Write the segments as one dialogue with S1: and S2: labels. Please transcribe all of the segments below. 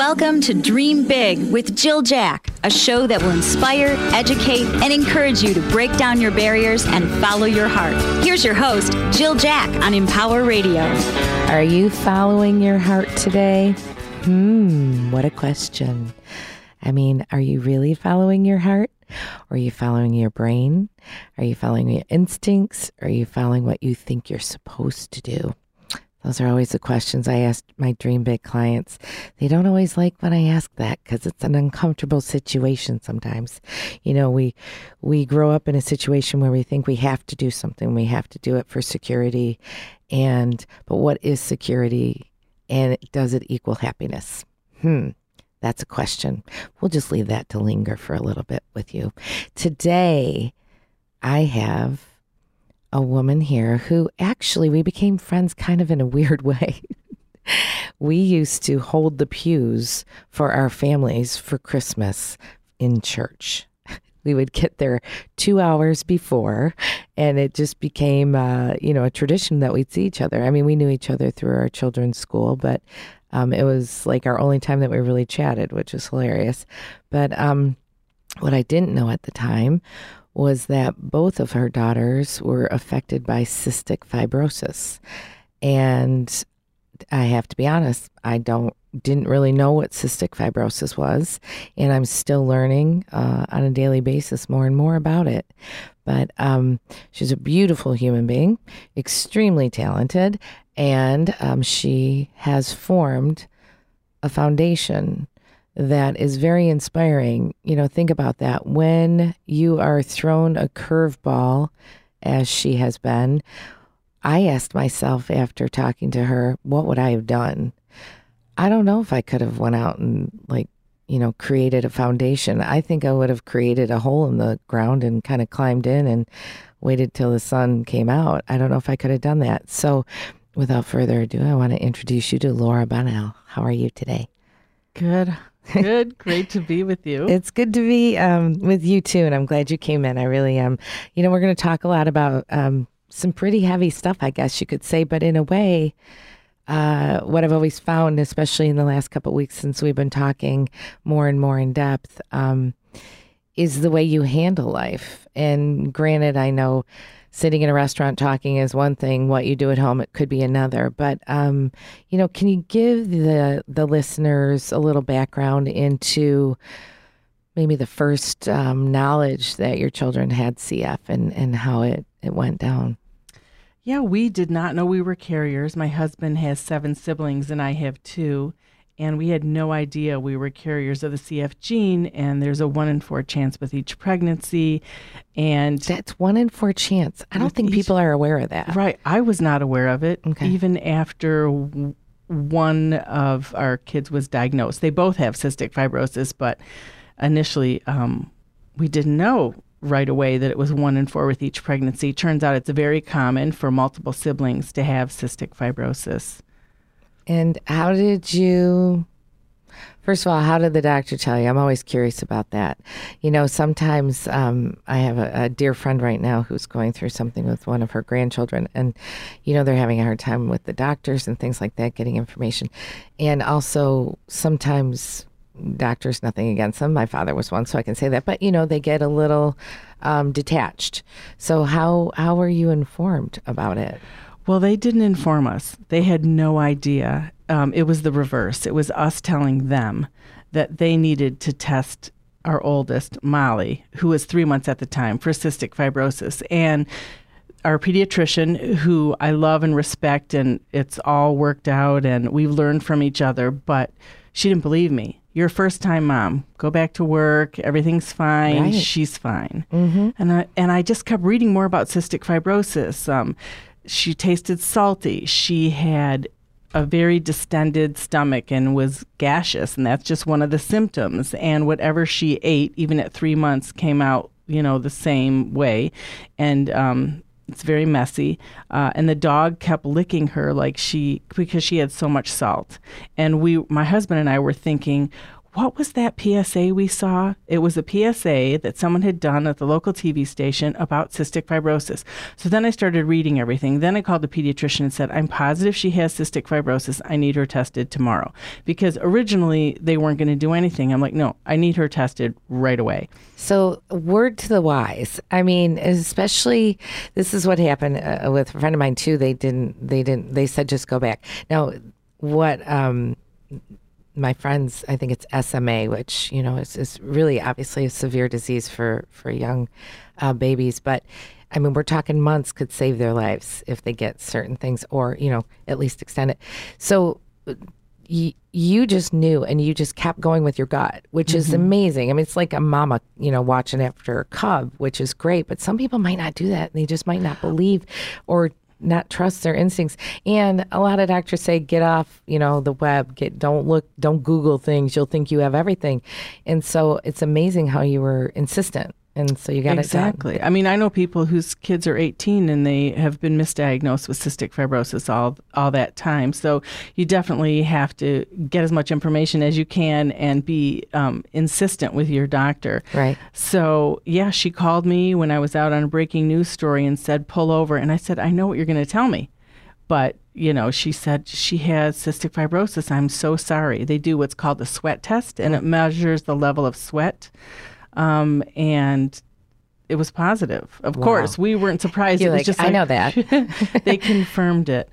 S1: Welcome to Dream Big with Jill Jack, a show that will inspire, educate, and encourage you to break down your barriers and follow your heart. Here's your host, Jill Jack on Empower Radio.
S2: Are you following your heart today? What a question. I mean, are you really following your heart? Or are you following your brain? Are you following your instincts? Or are you following what you think you're supposed to do? Those are always the questions I ask my Dream Big clients. They don't always like when I ask that because it's an uncomfortable situation sometimes. You know, we grow up in a situation where we think we have to do something. We have to do it for security. But what is security? And does it equal happiness? That's a question. We'll just leave that to linger for a little bit with you. Today, I have a woman here who actually we became friends kind of in a weird way. We used to hold the pews for our families for Christmas in church. We would get there 2 hours before, and it just became, a tradition that we'd see each other. I mean, we knew each other through our children's school, but it was like our only time that we really chatted, which is hilarious. But what I didn't know at the time was that both of her daughters were affected by cystic fibrosis. And I have to be honest, I didn't really know what cystic fibrosis was, and I'm still learning on a daily basis more and more about it. But she's a beautiful human being, extremely talented, and she has formed a foundation that is very inspiring. You know, think about that. When you are thrown a curveball, as she has been, I asked myself after talking to her, what would I have done? I don't know if I could have went out and created a foundation. I think I would have created a hole in the ground and kind of climbed in and waited till the sun came out. I don't know if I could have done that. So without further ado, I want to introduce you to Laura Bonnell. How are you today?
S3: Good. Great to be with you.
S2: It's good to be with you too, and I'm glad you came in. I really am. We're going to talk a lot about some pretty heavy stuff, I guess you could say, but in a way, what I've always found, especially in the last couple of weeks since we've been talking more and more in depth, is the way you handle life. And granted, I know sitting in a restaurant talking is one thing. What you do at home, it could be another. But, can you give the listeners a little background into maybe the first knowledge that your children had CF and how it went down?
S3: Yeah, we did not know we were carriers. My husband has 7 siblings and I have 2. And we had no idea we were carriers of the CF gene, and there's a 1 in 4 chance with each pregnancy. And
S2: that's 1 in 4 chance. I don't think people are aware of that.
S3: Right. I was not aware of it,
S2: okay.
S3: Even after one of our kids was diagnosed. They both have cystic fibrosis, but initially we didn't know right away that it was 1 in 4 with each pregnancy. Turns out it's very common for multiple siblings to have cystic fibrosis.
S2: And how did first of all, how did the doctor tell you? I'm always curious about that. Sometimes I have a dear friend right now who's going through something with one of her grandchildren, and, they're having a hard time with the doctors and things like that, getting information. And also sometimes doctors, nothing against them. My father was one, so I can say that. But, they get a little detached. So how were you informed about it?
S3: Well, they didn't inform us. They had no idea. It was the reverse. It was us telling them that they needed to test our oldest, Molly, who was 3 months at the time, for cystic fibrosis. And our pediatrician, who I love and respect, and it's all worked out, and we've learned from each other, but she didn't believe me. You're a first-time mom. Go back to work. Everything's fine.
S2: Right.
S3: She's fine.
S2: Mm-hmm.
S3: And I just kept reading more about cystic fibrosis. She tasted salty. She had a very distended stomach and was gaseous, and that's just one of the symptoms. And whatever she ate, even at 3 months, came out, the same way. And it's very messy. And the dog kept licking her because she had so much salt. And my husband and I were thinking, what was that PSA we saw? It was a PSA that someone had done at the local TV station about cystic fibrosis. So then I started reading everything. Then I called the pediatrician and said, I'm positive she has cystic fibrosis. I need her tested tomorrow. Because originally they weren't going to do anything. I'm like, no, I need her tested right away.
S2: So word to the wise. I mean, especially this is what happened with a friend of mine too. They said, just go back. Now, what, my friends, I think it's SMA, which, is really obviously a severe disease for young babies. But I mean, we're talking months could save their lives if they get certain things or, at least extend it. So you just knew and you just kept going with your gut, which is amazing. I mean, it's like a mama, watching after a cub, which is great. But some people might not do that. They just might not believe or not trust their instincts. And a lot of doctors say, get off, the web, don't Google things. You'll think you have everything. And so it's amazing how you were insistent. And so you got
S3: exactly.
S2: it done.
S3: I mean, I know people whose kids are 18 and they have been misdiagnosed with cystic fibrosis all that time. So you definitely have to get as much information as you can and be insistent with your doctor.
S2: Right.
S3: So, yeah, she called me when I was out on a breaking news story and said, pull over. And I said, I know what you're going to tell me. But, she said she has cystic fibrosis. I'm so sorry. They do what's called a sweat test, and it measures the level of sweat. And it was positive. Of course, we weren't surprised.
S2: You're
S3: it was
S2: like,
S3: just
S2: I know that.
S3: They confirmed it.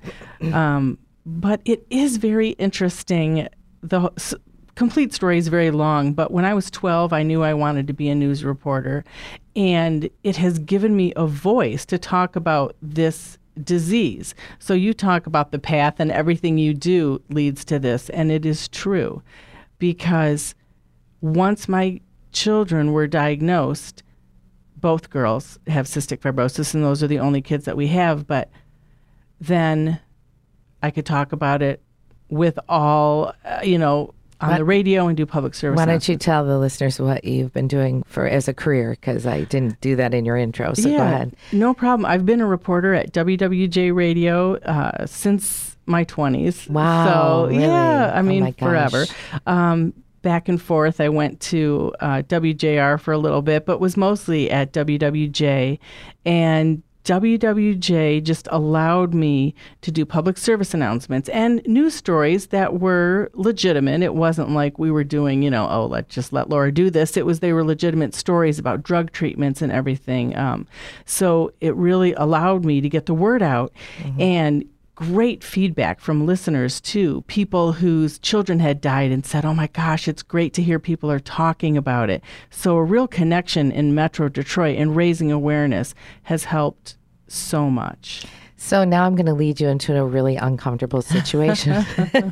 S3: But it is very interesting. The complete story is very long, but when I was 12, I knew I wanted to be a news reporter. And it has given me a voice to talk about this disease. So you talk about the path and everything you do leads to this. And it is true because once my children were diagnosed, both girls have cystic fibrosis, and those are the only kids that we have. But then I could talk about it with all, on the radio and do public service.
S2: Why don't you tell the listeners what you've been doing as a career? Because I didn't do that in your intro, so go ahead.
S3: No problem. I've been a reporter at WWJ Radio since my 20s.
S2: Wow,
S3: So,
S2: really?
S3: yeah, I mean,
S2: my gosh.
S3: forever. Back and forth. I went to WJR for a little bit, but was mostly at WWJ. And WWJ just allowed me to do public service announcements and news stories that were legitimate. It wasn't like we were doing, let's just let Laura do this. They were legitimate stories about drug treatments and everything. So it really allowed me to get the word out and great feedback from listeners too, people whose children had died and said, oh my gosh, it's great to hear people are talking about it. So a real connection in Metro Detroit and raising awareness has helped so much.
S2: So now I'm going to lead you into a really uncomfortable situation.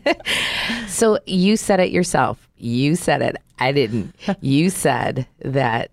S2: So you said it yourself. You said it. I didn't. You said that,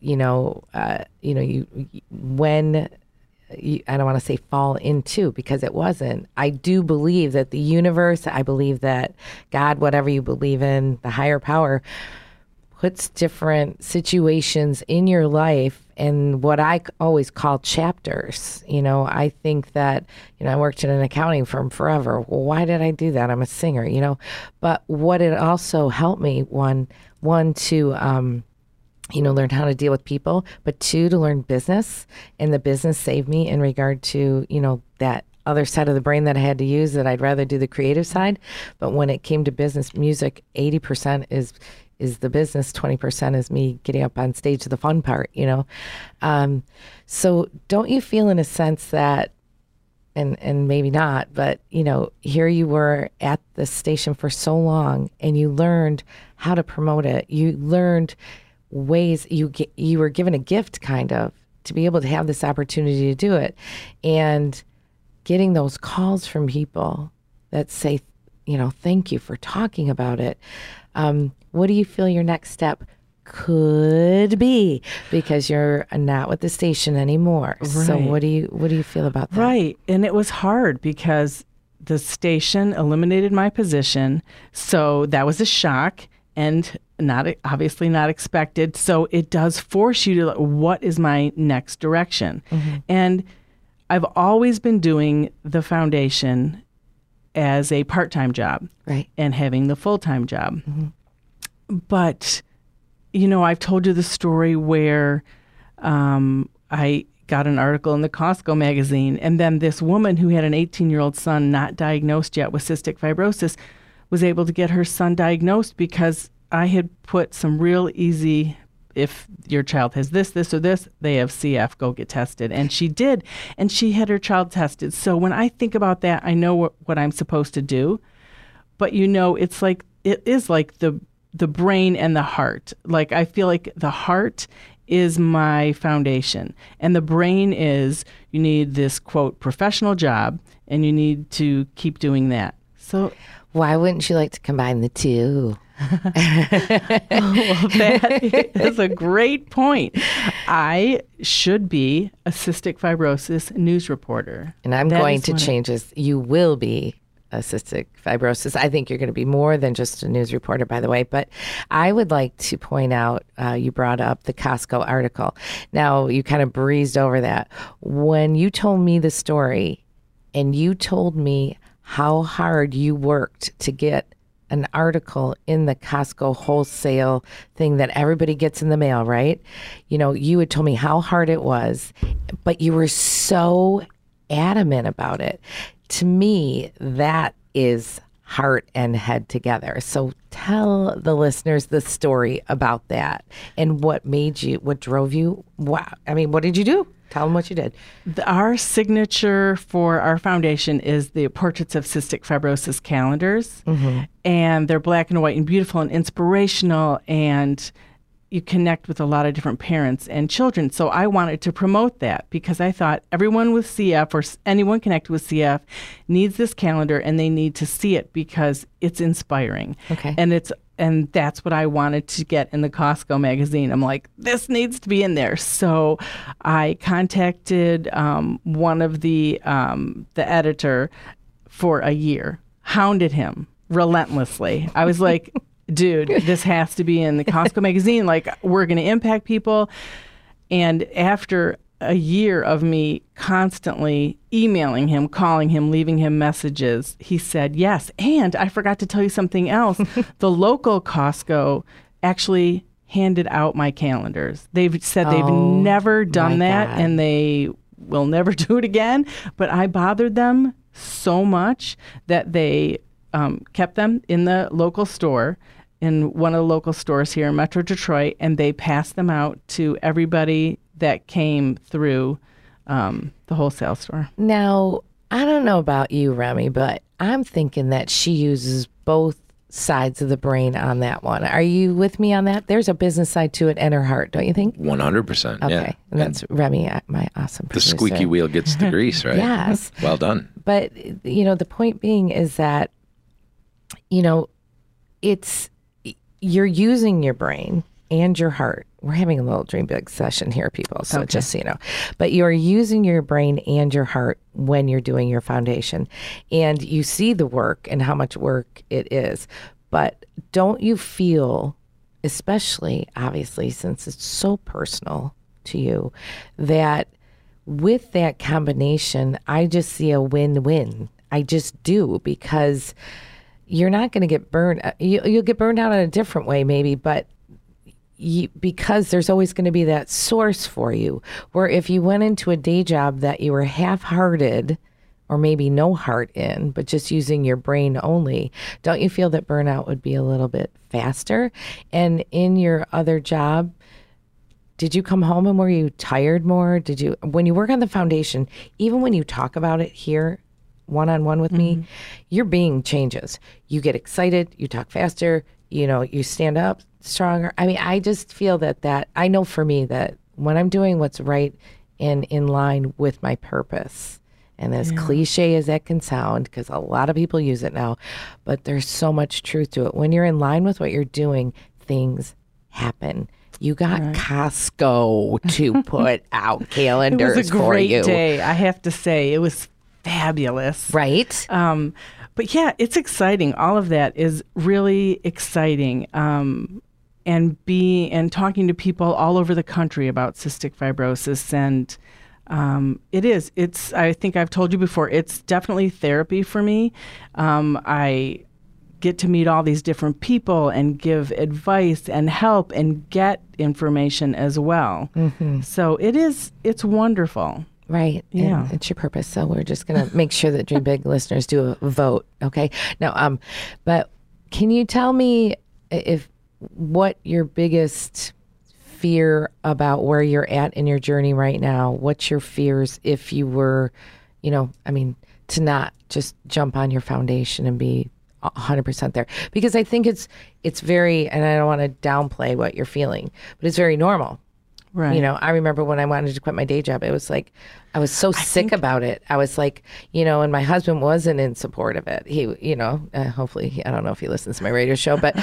S2: when I don't want to say fall into, because it wasn't. I do believe that the universe, I believe that God, whatever you believe in, the higher power, puts different situations in your life and what I always call chapters. I think that, I worked in an accounting firm forever. Well, why did I do that? I'm a singer, But what it also helped me, one to, learn how to deal with people, but two, to learn business. And the business saved me in regard to, that other side of the brain that I had to use, that I'd rather do the creative side. But when it came to business, music, 80% is the business, 20% is me getting up on stage, the fun part, So don't you feel in a sense that, and maybe not, but, here you were at the station for so long and you learned how to promote it. You learned ways, you were given a gift kind of to be able to have this opportunity to do it. And getting those calls from people that say, thank you for talking about it. What do you feel your next step could be? Because you're not with the station anymore. Right. So what do you feel about that?
S3: Right. And it was hard because the station eliminated my position. So that was a shock and obviously not expected. So it does force you to, what is my next direction? And I've always been doing the foundation as a part-time job,
S2: right,
S3: and having the full-time job. But, I've told you the story where I got an article in the Costco magazine, and then this woman who had an 18-year-old son not diagnosed yet with cystic fibrosis was able to get her son diagnosed because I had put some real easy, if your child has this, or this, they have CF, go get tested. And she did, and she had her child tested. So when I think about that, I know what I'm supposed to do. But it is like the brain and the heart. Like, I feel like the heart is my foundation, and the brain is, you need this, quote, professional job, and you need to keep doing that. So
S2: why wouldn't you like to combine the two?
S3: Well, that is a great point. I should be a cystic fibrosis news reporter.
S2: And I'm going to change this. You will be a cystic fibrosis. I think you're going to be more than just a news reporter, by the way. But I would like to point out, you brought up the Costco article. Now, you kind of breezed over that. When you told me the story and you told me how hard you worked to get an article in the Costco wholesale thing that everybody gets in the mail, right? You had told me how hard it was, but you were so adamant about it. To me, that is heart and head together. So tell the listeners the story about that and what drove you. Wow. I mean, what did you do? Tell them what you did.
S3: Our signature for our foundation is the Portraits of Cystic Fibrosis calendars. Mm-hmm. And they're black and white and beautiful and inspirational, and you connect with a lot of different parents and children. So I wanted to promote that because I thought everyone with CF or anyone connected with CF needs this calendar, and they need to see it because it's inspiring.
S2: Okay.
S3: And that's what I wanted to get in the Costco magazine. I'm like, this needs to be in there. So I contacted one of the editor for a year, hounded him relentlessly. I was like, dude, this has to be in the Costco magazine. Like, we're going to impact people. And after a year of me constantly emailing him, calling him, leaving him messages, he said yes. And I forgot to tell you something else. The local Costco actually handed out my calendars. They've said they've never done that, and they will never do it again. But I bothered them so much that they kept them in the local store, in one of the local stores here in Metro Detroit, and they passed them out to everybody that came through the wholesale store.
S2: Now, I don't know about you, Remy, but I'm thinking that she uses both sides of the brain on that one. Are you with me on that? There's a business side to it and her heart, don't you think?
S4: 100%.
S2: Okay.
S4: Yeah.
S2: And that's Remy, my awesome producer.
S4: The squeaky wheel gets the grease, right?
S2: Yes.
S4: Well done.
S2: But, the point being is that, you're using your brain and your heart. We're having a little dream big session here, people, so just so you know. But you're using your brain and your heart when you're doing your foundation. And you see the work and how much work it is. But don't you feel, especially, obviously, since it's so personal to you, that with that combination, I just see a win-win. I just do, because you're not going to get burned. You'll get burned out in a different way, maybe, but because there's always going to be that source for you, where if you went into a day job that you were half-hearted or maybe no heart in, but just using your brain only, don't you feel that burnout would be a little bit faster? And in your other job, did you come home and were you tired more? When you work on the foundation, even when you talk about it here one-on-one with me, your being changes. You get excited, you talk faster, you stand up stronger. I mean, I just feel that I know for me that when I'm doing what's right and in line with my purpose, and as cliche as that can sound, because a lot of people use it now, but there's so much truth to it. When you're in line with what you're doing, things happen. You got Costco to put out calendars for you.
S3: It was a great day, I have to say. It was fabulous.
S2: Right?
S3: But yeah, it's exciting. All of that is really exciting. And talking to people all over the country about cystic fibrosis. And I think I've told you before, it's definitely therapy for me. I get to meet all these different people and give advice and help and get information as well. So it's wonderful.
S2: Right.
S3: Yeah.
S2: And it's your purpose. So we're just going to make sure that Dream Big listeners do a vote. Okay. Now, but can you tell me what your biggest fear about where you're at in your journey right now? What's your fears if you were, to not just jump on your foundation and be 100% there? Because I think it's very, and I don't want to downplay what you're feeling, but it's very normal.
S3: Right.
S2: I remember when I wanted to quit my day job, it was like, I was so sick about it. I was like, and my husband wasn't in support of it. He, hopefully, I don't know if he listens to my radio show, but,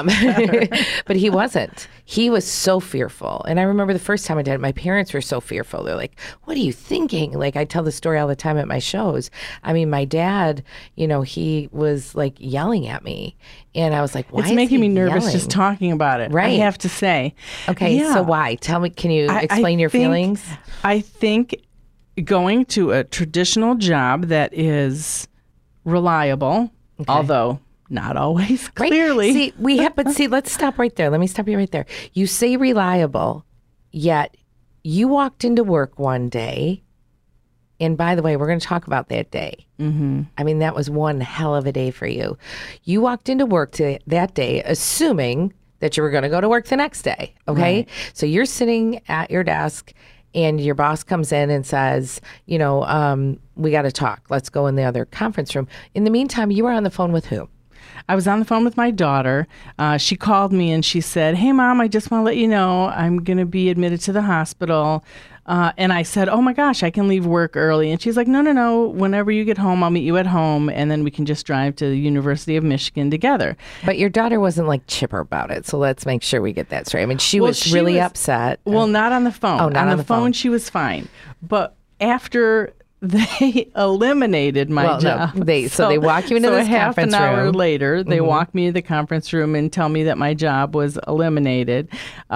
S2: but he wasn't. He was so fearful. And I remember the first time I did it, my parents were so fearful. They're like, what are you thinking? Like, I tell the story all the time at my shows. I mean, my dad, he was like yelling at me. And I was like, why
S3: It's making me nervous
S2: yelling?
S3: just talking about it.
S2: Right.
S3: I have to say.
S2: Okay.
S3: Yeah.
S2: So why? Tell me, can you explain your feelings?
S3: I think going to a traditional job that is reliable, although not always,
S2: Right.
S3: clearly.
S2: See, let's stop right there. Let me stop you right there. You say reliable, yet you walked into work one day, and by the way, we're going to talk about that day. Mm-hmm. I mean, that was one hell of a day for you. You walked into work that day, assuming that you were going to go to work the next day, okay?
S3: Right.
S2: So you're sitting at your desk, and your boss comes in and says, we got to talk. Let's go in the other conference room. In the meantime, you were on the phone with who?
S3: I was on the phone with my daughter. She called me and she said, hey, Mom, I just want to let you know I'm going to be admitted to the hospital. And I said, oh, my gosh, I can leave work early. And she's like, no. Whenever you get home, I'll meet you at home. And then we can just drive to the University of Michigan together.
S2: But your daughter wasn't like chipper about it. So let's make sure we get that straight. I mean, she was really upset.
S3: Well, not on the phone.
S2: Oh, not
S3: on the phone. She was fine. But after they eliminated my job.
S2: So they walk you into this conference room.
S3: So a half an hour later, they walk me to the conference room and tell me that my job was eliminated.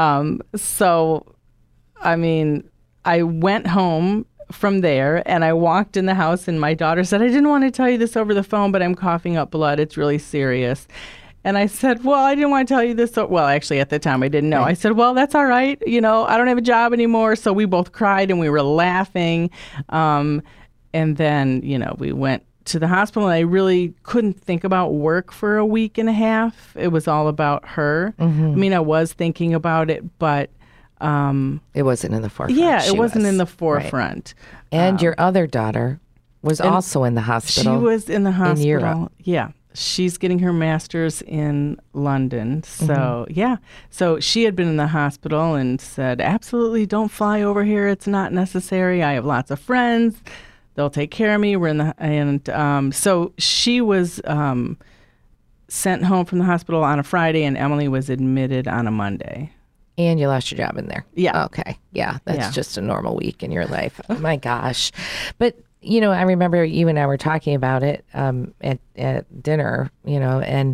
S3: I went home from there and I walked in the house and my daughter said, I didn't want to tell you this over the phone, but I'm coughing up blood. It's really serious. And I said, well, I didn't want to tell you this. Well, actually, at the time, I didn't know. Right. I said, well, that's all right. I don't have a job anymore. So we both cried and we were laughing. And then, we went to the hospital and I really couldn't think about work for a week and a half. It was all about her. Mm-hmm. I mean, I was thinking about it, but
S2: it wasn't in the forefront.
S3: Yeah, it wasn't in the forefront.
S2: Right. And your other daughter was also in the hospital.
S3: She was in the hospital.
S2: In Europe.
S3: Yeah. She's getting her master's in London. So, So she had been in the hospital and said, absolutely, don't fly over here. It's not necessary. I have lots of friends. They'll take care of me. So she was sent home from the hospital on a Friday, and Emily was admitted on a Monday.
S2: And you lost your job in there.
S3: Yeah.
S2: Okay. Yeah. That's just a normal week in your life. Oh, my gosh. But, I remember you and I were talking about it at dinner, and,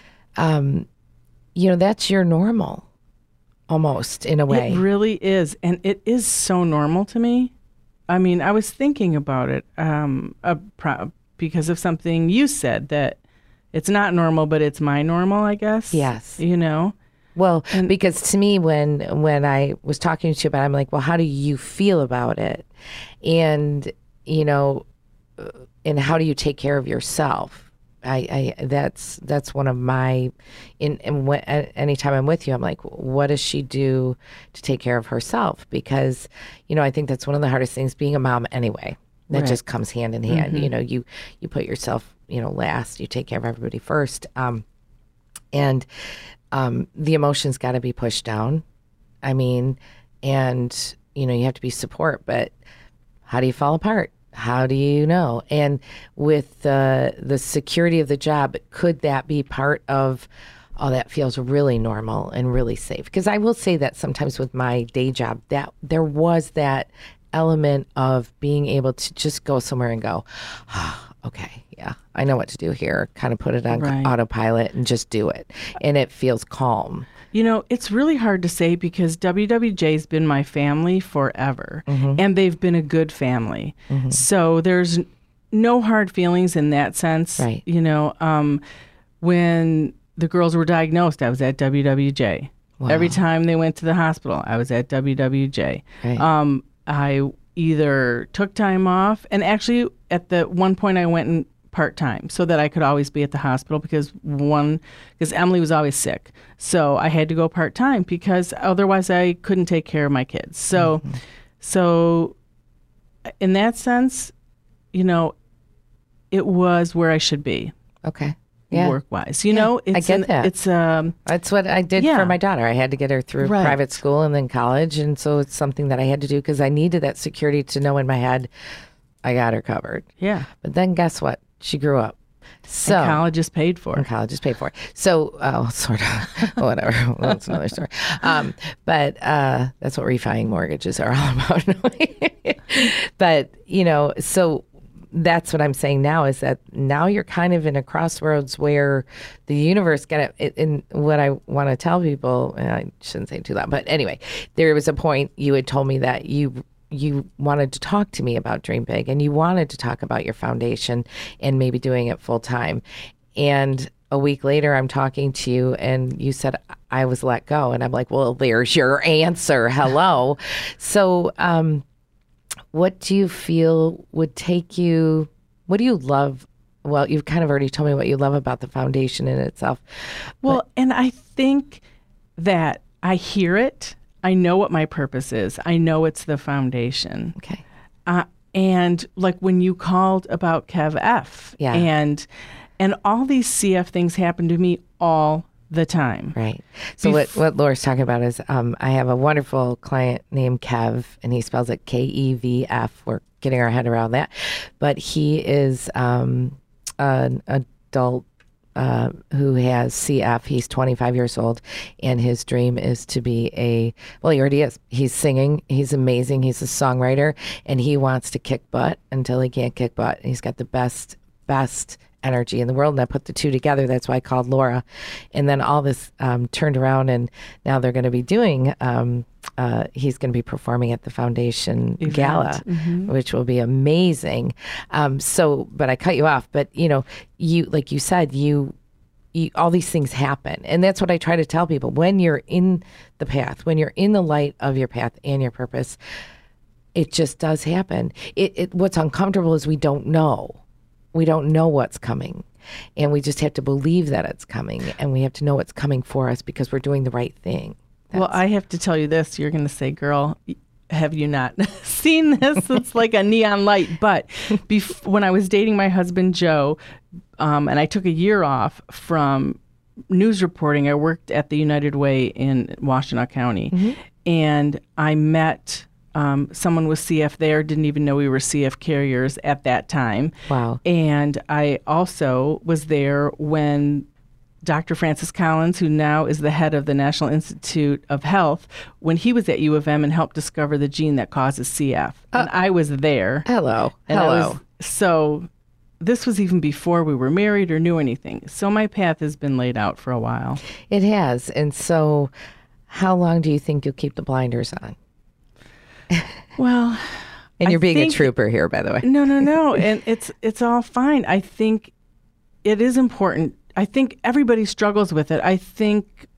S2: that's your normal almost in a way.
S3: It really is. And it is so normal to me. I mean, I was thinking about it because of something you said, that it's not normal, but it's my normal, I guess.
S2: Yes.
S3: Well,
S2: because to me, when I was talking to you about it, I'm like, well, how do you feel about it? And, and how do you take care of yourself? That's one of my, anytime I'm with you, I'm like, what does she do to take care of herself? Because, I think that's one of the hardest things, being a mom anyway. That
S3: right.
S2: just comes hand in hand.
S3: Mm-hmm.
S2: You put yourself, last, you take care of everybody first. And the emotions got to be pushed down. I mean, and, you have to be support, but how do you fall apart? How do you know? And with the security of the job, could that be part of, that feels really normal and really safe? Because I will say that sometimes with my day job, that there was that element of being able to just go somewhere and go, okay, yeah, I know what to do here. Kind of put it on autopilot and just do it. And it feels calm.
S3: It's really hard to say because WWJ's been my family forever. Mm-hmm. And they've been a good family. Mm-hmm. So there's no hard feelings in that sense.
S2: Right.
S3: when the girls were diagnosed, I was at WWJ.
S2: Wow.
S3: Every time they went to the hospital, I was at WWJ.
S2: Right.
S3: I either took time off, and actually at the one point I went in part-time so that I could always be at the hospital because Emily was always sick. So I had to go part-time because otherwise I couldn't take care of my kids. So in that sense, it was where I should be.
S2: Okay. Yeah.
S3: Work-wise.
S2: I get that. That's what I did for my daughter. I had to get her through private school and then college. And so it's something that I had to do because I needed that security to know in my head, I got her covered.
S3: Yeah.
S2: But then guess what? She grew up. So
S3: and college is paid for.
S2: So, sort of, whatever. That's another story. But that's what refining mortgages are all about. But, so that's what I'm saying now is that now you're kind of in a crossroads where the universe and what I want to tell people, and I shouldn't say it too loud, but anyway, there was a point you had told me that you wanted to talk to me about Dream Big and you wanted to talk about your foundation and maybe doing it full time. And a week later, I'm talking to you and you said I was let go. And I'm like, well, there's your answer. Hello. So, what do you feel would take you, what do you love? Well, you've kind of already told me what you love about the foundation in itself.
S3: Well, and I think that I hear it. I know what my purpose is. I know it's the foundation.
S2: Okay.
S3: And like when you called about Kev F.
S2: Yeah.
S3: And all these CF things happen to me all the time.
S2: Right. So what Laura's talking about is I have a wonderful client named Kev, and he spells it KEVF. We're getting our head around that. But he is an adult who has CF. He's 25 years old, and his dream is to be he already is. He's singing. He's amazing. He's a songwriter, and he wants to kick butt until he can't kick butt. And he's got the best energy in the world, and I put the two together. That's why I called Laura. And then all this turned around, and now they're going to be doing he's going to be performing at the foundation gala, which will be amazing. But I cut you off, but you like you said, you all these things happen, and that's what I try to tell people. When you're in the path, when you're in the light of your path and your purpose, it just does happen. What's uncomfortable is we don't know. We don't know what's coming, and we just have to believe that it's coming, and we have to know what's coming for us because we're doing the right thing.
S3: Well, I have to tell you this. You're going to say, girl, have you not seen this? It's like a neon light. But when I was dating my husband, Joe, and I took a year off from news reporting, I worked at the United Way in Washtenaw County, and I met someone with CF there, didn't even know we were CF carriers at that time.
S2: Wow.
S3: And I also was there when Dr. Francis Collins, who now is the head of the National Institute of Health, when he was at U of M and helped discover the gene that causes CF. And I was there.
S2: Hello.
S3: So this was even before we were married or knew anything. So my path has been laid out for a while.
S2: It has. And so how long do you think you'll keep the blinders on?
S3: Well,
S2: and you're being a trooper here, by the way.
S3: No. And it's all fine. I think it is important. I think everybody struggles with it. I think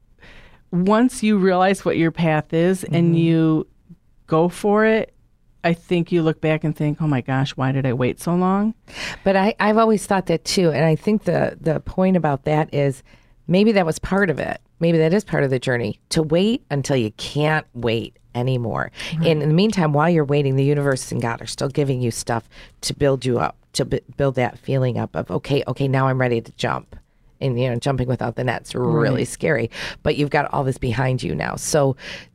S3: once you realize what your path is and you go for it, I think you look back and think, oh my gosh, why did I wait so long?
S2: But I've always thought that too. And I think the point about that is maybe that was part of it. Maybe that is part of the journey, to wait until you can't wait anymore. Right. And in the meantime, while you're waiting, the universe and God are still giving you stuff to build you up, to build that feeling up of, okay, now I'm ready to jump. And, jumping without the net's really scary. But you've got all this behind you now. So,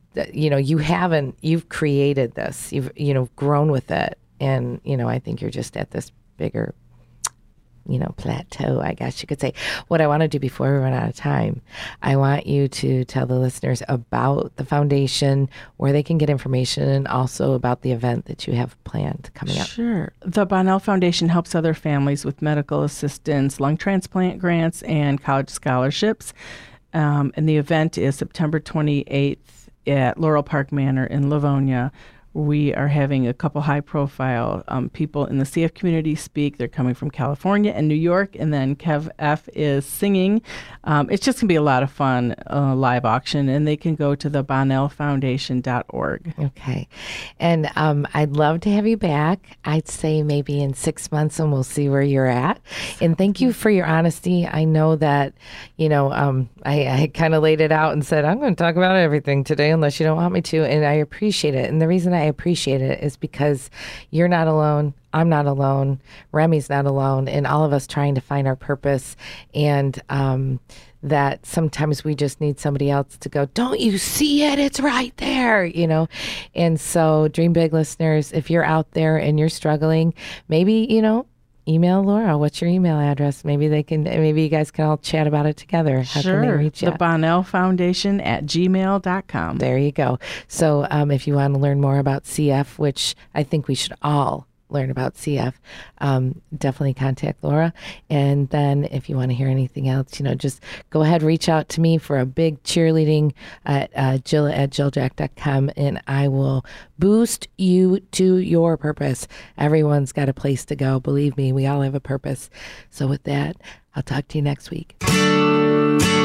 S2: you've created this. You've grown with it. And, I think you're just at this bigger, plateau, I guess you could say. What I want to do before we run out of time, I want you to tell the listeners about the foundation, where they can get information, and also about the event that you have planned coming up.
S3: Sure. The Bonnell Foundation helps other families with medical assistance, lung transplant grants, and college scholarships. And the event is September 28th at Laurel Park Manor in Livonia. We are having a couple high-profile people in the CF community speak. They're coming from California and New York, and then Kev F is singing. It's just going to be a lot of fun live auction, and they can go to the BonnellFoundation.org.
S2: Okay. And I'd love to have you back. I'd say maybe in 6 months, and we'll see where you're at. And thank you for your honesty. I know that, I kind of laid it out and said, I'm going to talk about everything today unless you don't want me to. And I appreciate it. And the reason I appreciate it is because you're not alone. I'm not alone. Remy's not alone. And all of us trying to find our purpose. And that sometimes we just need somebody else to go, don't you see it? It's right there, And so Dream Big listeners, if you're out there and you're struggling, maybe, email Laura. What's your email address? Maybe you guys can all chat about it together. How can they reach you?
S3: The BonnellFoundation@gmail.com.
S2: There you go. So if you want to learn more about CF, which I think we should all learn about CF, definitely contact Laura. And then if you want to hear anything else, just go ahead, reach out to me for a big cheerleading at Jill@jilljack.com, and I will boost you to your purpose. Everyone's got a place to go. Believe me, we all have a purpose. So with that, I'll talk to you next week.